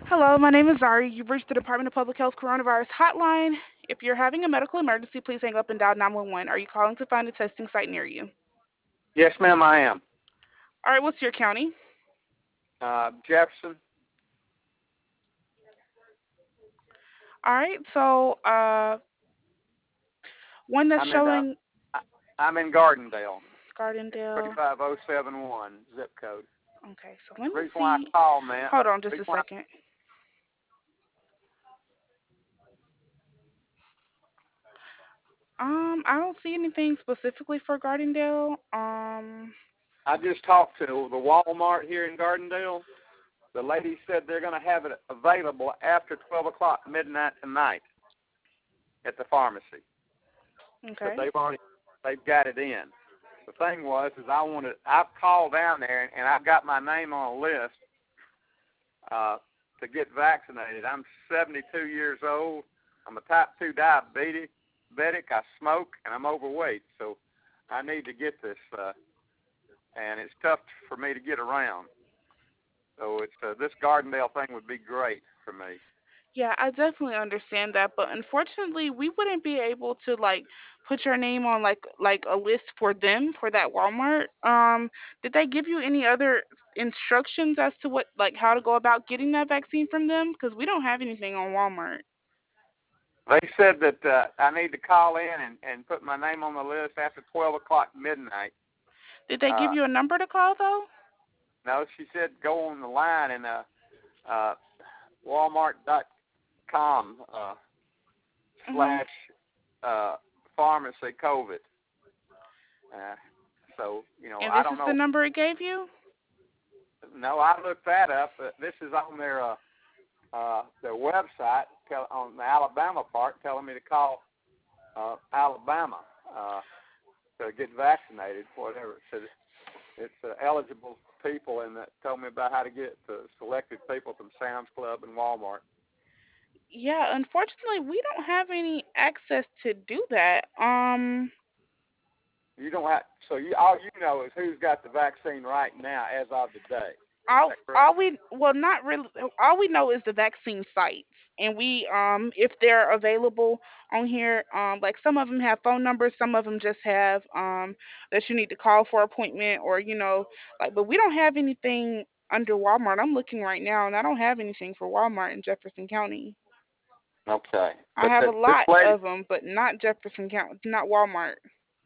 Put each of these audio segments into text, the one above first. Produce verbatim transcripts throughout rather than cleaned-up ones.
Hello, my name is Zari. You've reached the Department of Public Health Coronavirus Hotline. If you're having a medical emergency, please hang up and dial nine one one. Are you calling to find a testing site near you? Yes, ma'am, I am. All right, what's your county? Uh, Jefferson. All right, so uh, one that's I'm in uh, showing I- I'm in Gardendale. It's three Gardendale. five zero seven one zip code. Okay, so let The me reason why see. I call, man. Hold on The just reason a why second. Um, I don't see anything specifically for Gardendale. Um, I just talked to the Walmart here in Gardendale. The lady said they're going to have it available after twelve o'clock midnight tonight at the pharmacy because okay. they've already they've got it in. The thing was is I wanted I've called down there and I've got my name on a list uh, to get vaccinated. I'm seventy-two years old. I'm a type two diabetic. I smoke and I'm overweight, so I need to get this, uh, and it's tough for me to get around. So it's uh, this Gardendale thing would be great for me. Yeah, I definitely understand that, but unfortunately, we wouldn't be able to like put your name on like like a list for them for that Walmart. Um, did they give you any other instructions as to what like how to go about getting that vaccine from them? Because we don't have anything on Walmart. They said that uh, I need to call in and, and put my name on the list after twelve o'clock midnight. Did they give Uh, you a number to call though? no, she said go on the line and uh, uh, Walmart dot com uh, Mhm. slash uh, pharmacy COVID. Uh, so you know, And I this don't is the know. number it gave you? No, I looked that up. But this is on their uh, uh, their website tell, on the Alabama part, telling me to call uh, Alabama uh, to get vaccinated. Whatever it said, it's uh, eligible people, and that told me about how to get to selected people from Sam's Club and Walmart. Yeah, unfortunately, we don't have any access to do that. Um, You don't have so you all you know is who's got the vaccine right now as of today. Is all that correct? all we well not really all we know is the vaccine sites, and we um if they're available on here, um like some of them have phone numbers, some of them just have um that you need to call for appointment, or you know, like, but we don't have anything under Walmart. I'm looking right now and I don't have anything for Walmart in Jefferson County. Okay, I but have a that, this lot lady of them, but not Jefferson County, not Walmart.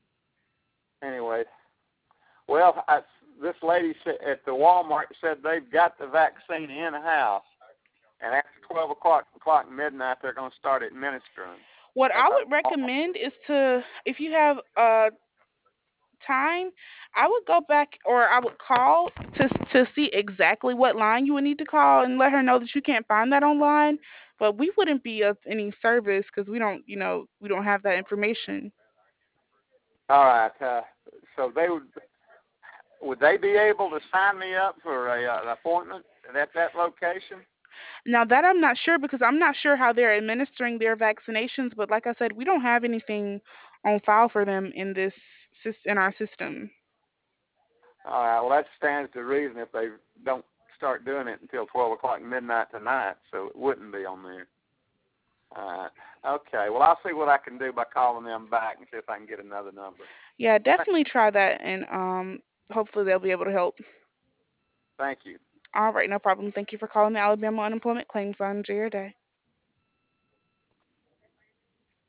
anyway. Well, I, this lady at the Walmart said they've got the vaccine in house, and after twelve o'clock, o'clock midnight, they're going to start administering. What At I the would recommend is to, if you have uh time, I would go back or I would call to to see exactly what line you would need to call and let her know that you can't find that online. But we wouldn't be of any service because we don't, you know, we don't have that information. all right, uh, so they would would they be able to sign me up for a, uh, an appointment at that location? Now that I'm not sure because I'm not sure how they're administering their vaccinations. But like I said, we don't have anything on file for them in this sys- in our system. All right, well that stands to reason if they don't start doing it until twelve o'clock midnight tonight, so it wouldn't be on there. All right, okay. Well, I'll see what I can do by calling them back and see if I can get another number. Yeah, definitely try that, and um, hopefully they'll be able to help. Thank you. All right, no problem. Thank you for calling the Alabama Unemployment Claims Line. Enjoy your day.